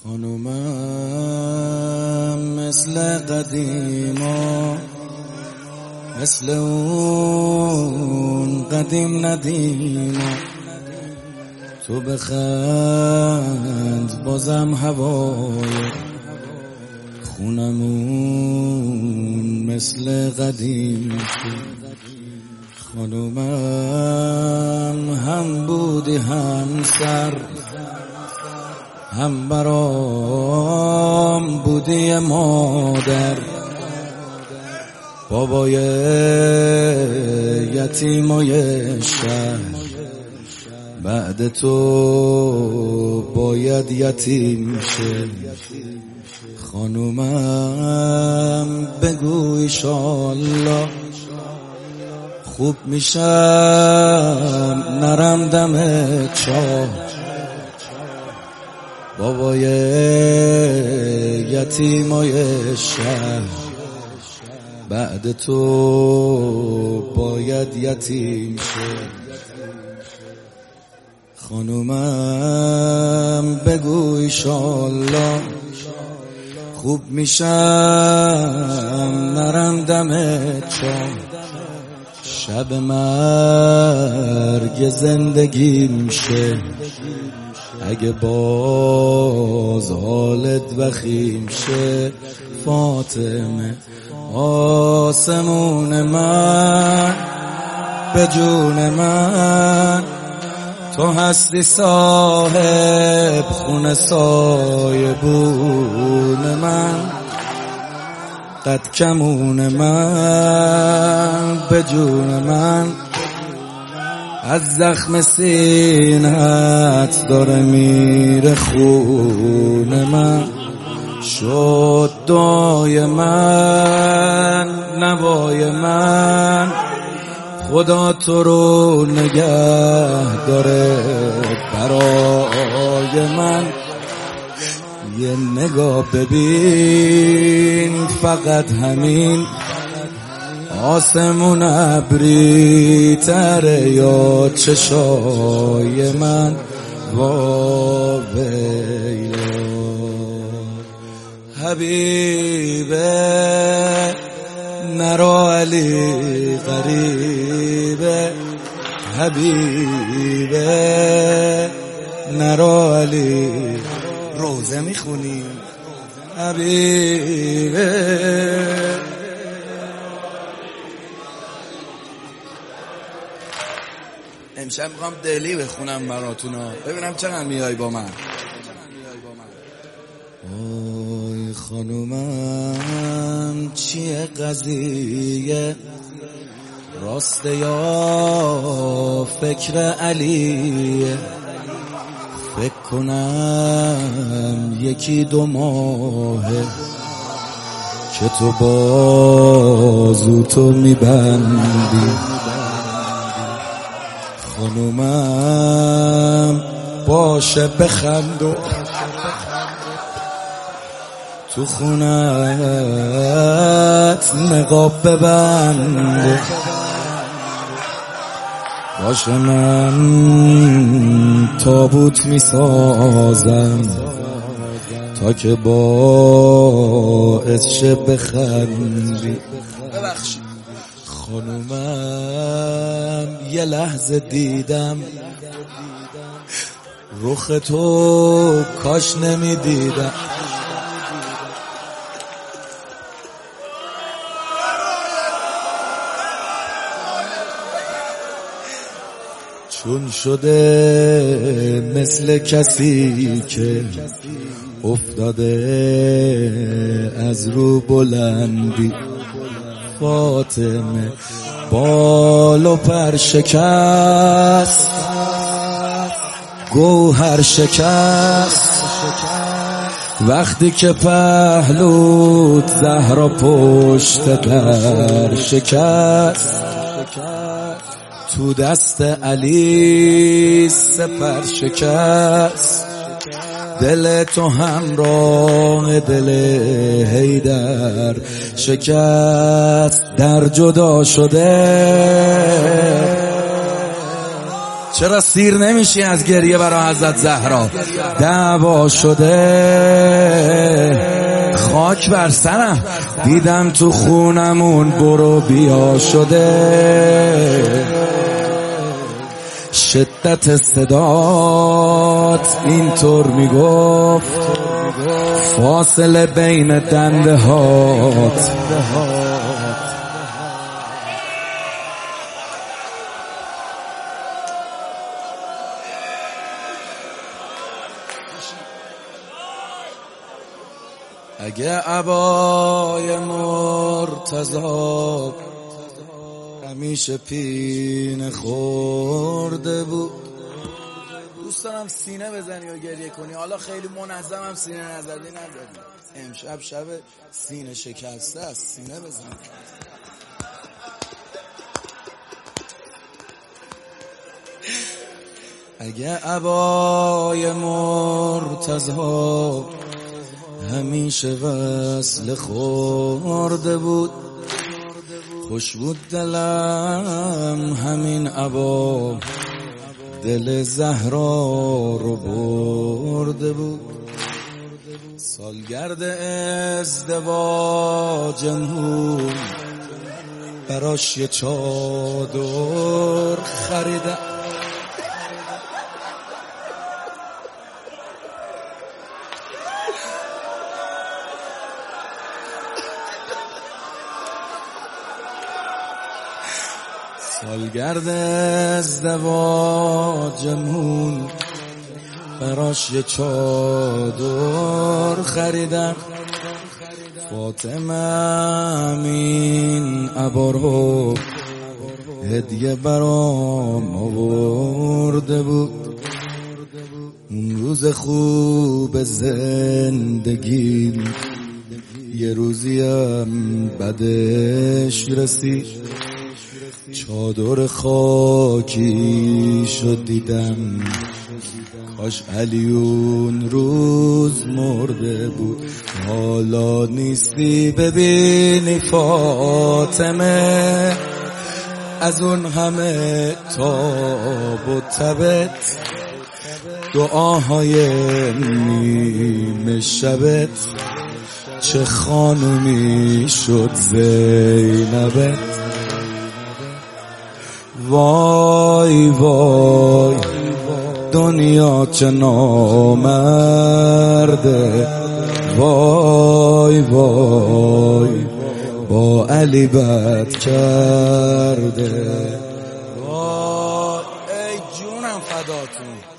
خانومم مثل قدیما، مثل اون قدیم ندیما. تو بخند بازم هوای خونمون مثل قدیم شد. خانومم هم بودی هم سر، هم برام بودی مادر. بابای یتیمای شهر، بعد تو باید یتیم شه. خانومم بگو ایشالله خوب میشم نرم دم چاه. بابای یتیمای شهر، بعد تو باید یتیم شه. خانومم بگو ایشالله خوب میشم نرم دم چاه. شب مرگ زندگیم شه، اگه باز حالت وخیم شه. فاطمه آسمون من، به جون من تو هستی صاحب خون سایبون من. قد کمون من، به جون من از زخم سینه‌ات داره میره خون من. شد دعای من، نوای من، خدا تو رو نگه داره برای من. یه نگاه ببین فقط همین، آسمون ابری تره یا چشای من. وا ویلا حبیبه نرو علی غریبه، حبیبه نرو علی. روزه میخونیم حبیبه. امشب میخوام دلی بخونم براتونا، ببینم چقدر میای با من. آی خانومم چیه قضیه، راسته یا فکر علیه؟ فکر کنم یکی دو ماهه که تو بازوتو میبندی. خانومم باشه بخندو تو خونت نقاب ببند. باشه من تابوت میسازم تا که باعث شه بخندی. خانومم یه لحظه دیدم رخ تو، کاش نمیدیدم. چون شده مثل کسی که افتاده از رو بلندی. فاطمه بال و پر شکست، گوهر شکست، وقتی که پهلوت زهرا پشت در شکست. تو دست علی سپر شکست، دل تو همراه دل حیدر شکست. در جدا شده چرا سیر نمیشی از گریه برای حضرت زهرا؟ دعوا شده خاک بر سرم، دیدم تو خونمون برو بیا شده. شدت صدات اینطور میگفت، فاصله بین دنده هات. اگه عبای مرتضی همیشه پینه خورده بود. دوست دارم سینه بزنی و گریه کنی. حالا خیلی منظمم سینه نزدی. امشب شب سینه شکسته است، سینه بزن. اگه عبای مرتضی همیشه وصل خورده بود، خوش بود دلم همین عبا دل زهرا رو برده بود. سالگرد ازدواجمون براش یه چادر خریدم. سالگرد ازدواجمون براش یه چادر خریدم. فاطمه این عبا رو هدیه برام آورده بود. اون روز خوب زندگی یه روزیم بدش رسید. چادر خاکی شد دیدم، کاش علی اون روز مرده بود. حالا نیستی ببینی فاطمه، از اون همه تاب و تبت، دعاهای نیمه شبت، چه خانومی شد زینبت. وای وای دنیا چه نامرده، وای وای با علی بد کرده. وای ای جونم فداتون.